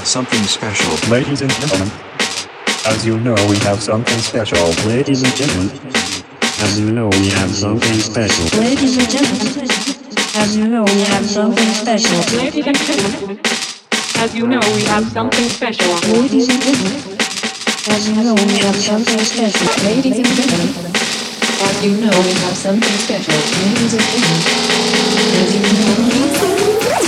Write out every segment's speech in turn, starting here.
have something special. Ladies and gentlemen, as you know, we have something special. Ladies and gentlemen, as you know, we have something special. Ladies and gentlemen, as you know, we have something special. Ladies and gentlemen, as you know, we have something special. Ladies and gentlemen, as you know, we have something special. Ladies and gentlemen, as you know, we have something special. Ladies and gentlemen, as you know, we have something special.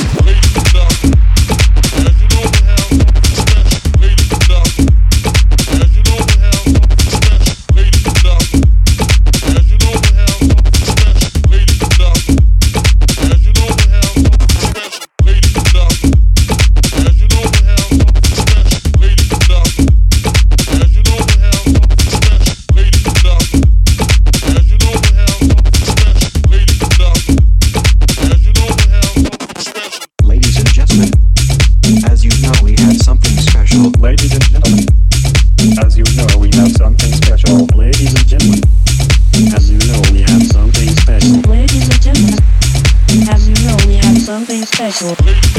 Ladies and gentlemen, as you know, we have something special. Ladies and gentlemen, as you know, we have something special. Ladies and gentlemen, as you know, we have something special.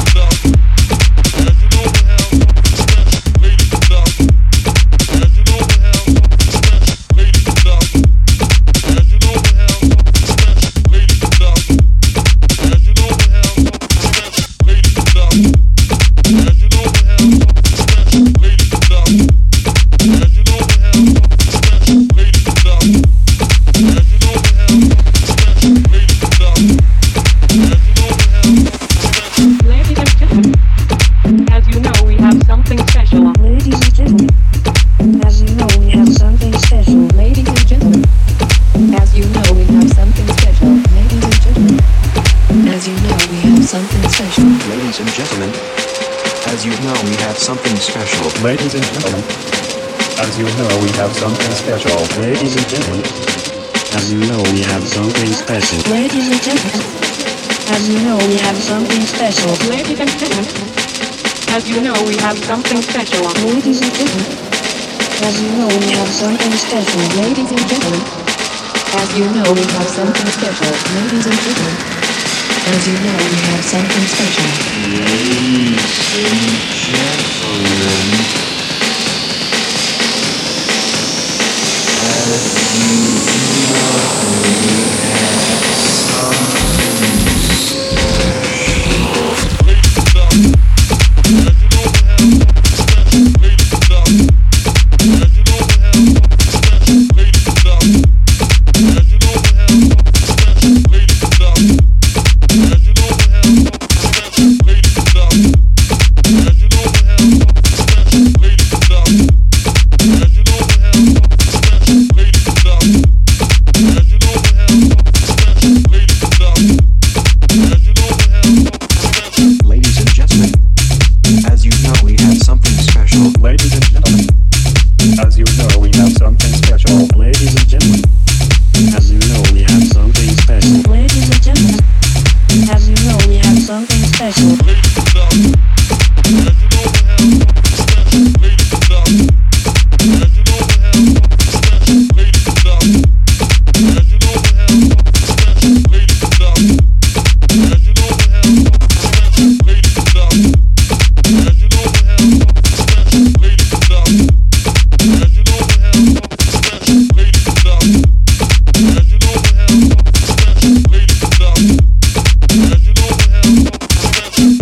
Ladies and gentlemen, as you know, we have something special. Ladies and gentlemen, as you know, we have something special. Ladies and gentlemen, as you know, we have something special. Ladies and gentlemen, as you know, we have something special. Ladies and gentlemen, as you know, we have something special. Ladies and gentlemen, as you know, we have something special. Ladies and gentlemen, as you know, we have something special. Ladies and gentlemen.